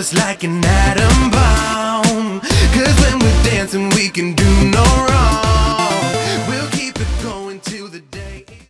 just like an atom bomb. 'Cause when we're dancing we can do